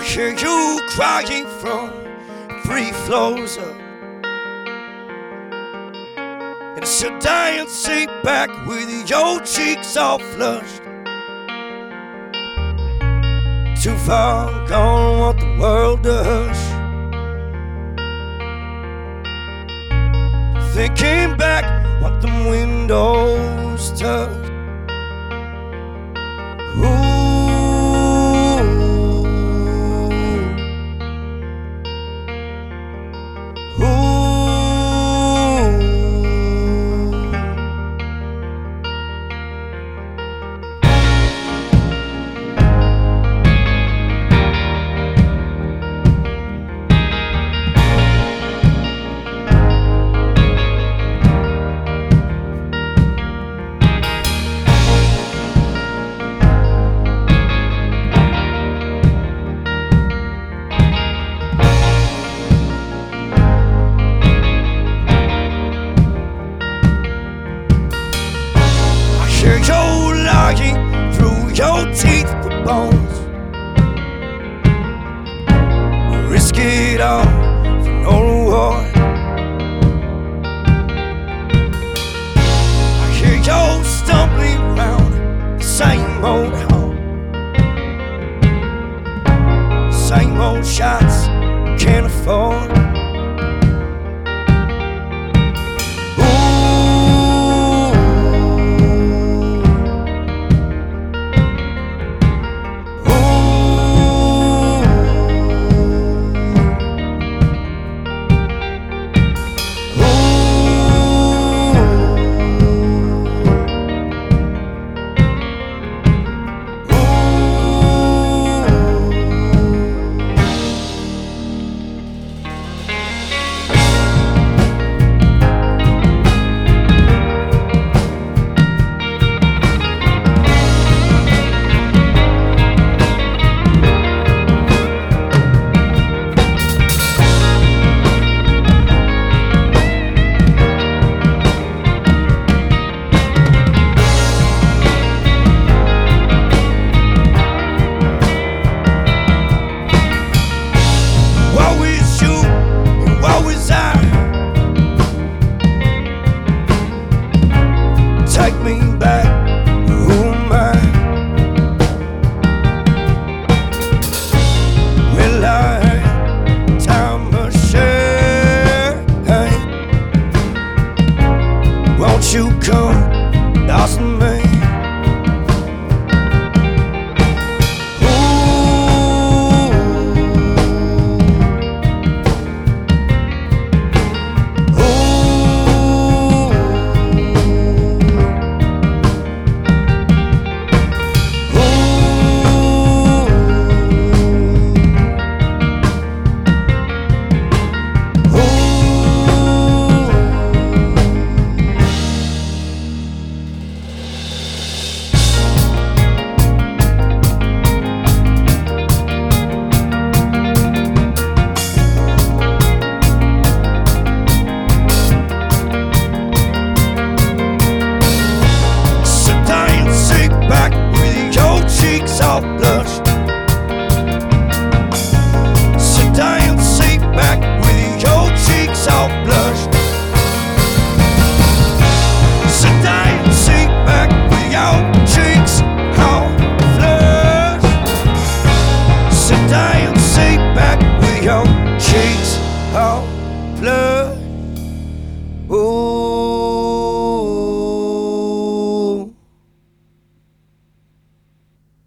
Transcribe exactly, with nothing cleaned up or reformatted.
hear you crying from three floors up, and so dancing back with your cheeks all flushed. Too far gone, want the world to hush. Thinking back, what them windows touch. Ooh. Hear you lying through your teeth for bones. Risk it all for no reward. I hear you stumbling around the same old home, same old shots can't afford.